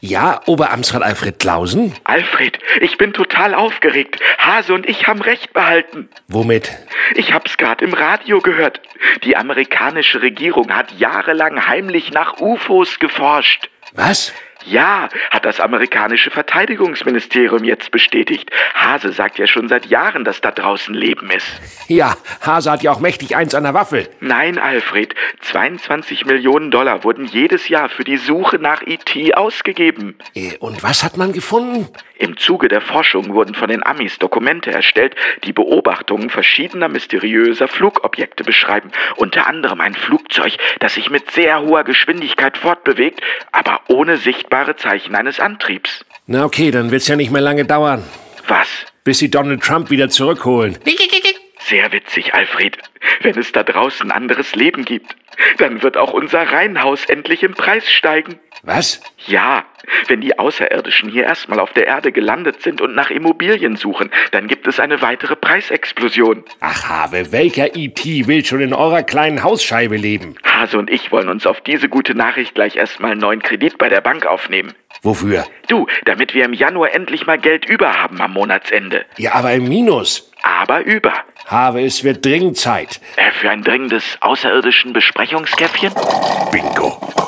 Ja, Oberamtsrat Alfred Klausen? Alfred, ich bin total aufgeregt. Hase und ich haben Recht behalten. Womit? Ich hab's gerade im Radio gehört. Die amerikanische Regierung hat jahrelang heimlich nach UFOs geforscht. Was? Ja, hat das amerikanische Verteidigungsministerium jetzt bestätigt. Hase sagt ja schon seit Jahren, dass da draußen Leben ist. Ja, Hase hat ja auch mächtig eins an der Waffel. Nein, Alfred, 22 Millionen Dollar wurden jedes Jahr für die Suche nach E.T. ausgegeben. Und was hat man gefunden? Im Zuge der Forschung wurden von den Amis Dokumente erstellt, die Beobachtungen verschiedener mysteriöser Flugobjekte beschreiben. Unter anderem ein Flugzeug, das sich mit sehr hoher Geschwindigkeit fortbewegt, aber ohne sichtbare Zeichen eines Antriebs. Na okay, dann wird's ja nicht mehr lange dauern. Was? Bis sie Donald Trump wieder zurückholen. Sehr witzig, Alfred. Wenn es da draußen anderes Leben gibt, dann wird auch unser Reihenhaus endlich im Preis steigen. Was? Ja, wenn die Außerirdischen hier erstmal auf der Erde gelandet sind und nach Immobilien suchen, dann gibt es eine weitere Preisexplosion. Ach, Have, welcher E.T. will schon in eurer kleinen Hausscheibe leben? Hase und ich wollen uns auf diese gute Nachricht gleich erstmal einen neuen Kredit bei der Bank aufnehmen. Wofür? Du, damit wir im Januar endlich mal Geld über haben am Monatsende. Ja, aber im Minus. Aber über. Have, es wird dringend Zeit. Für ein dringendes außerirdischen Besprechungskäffchen? Bingo.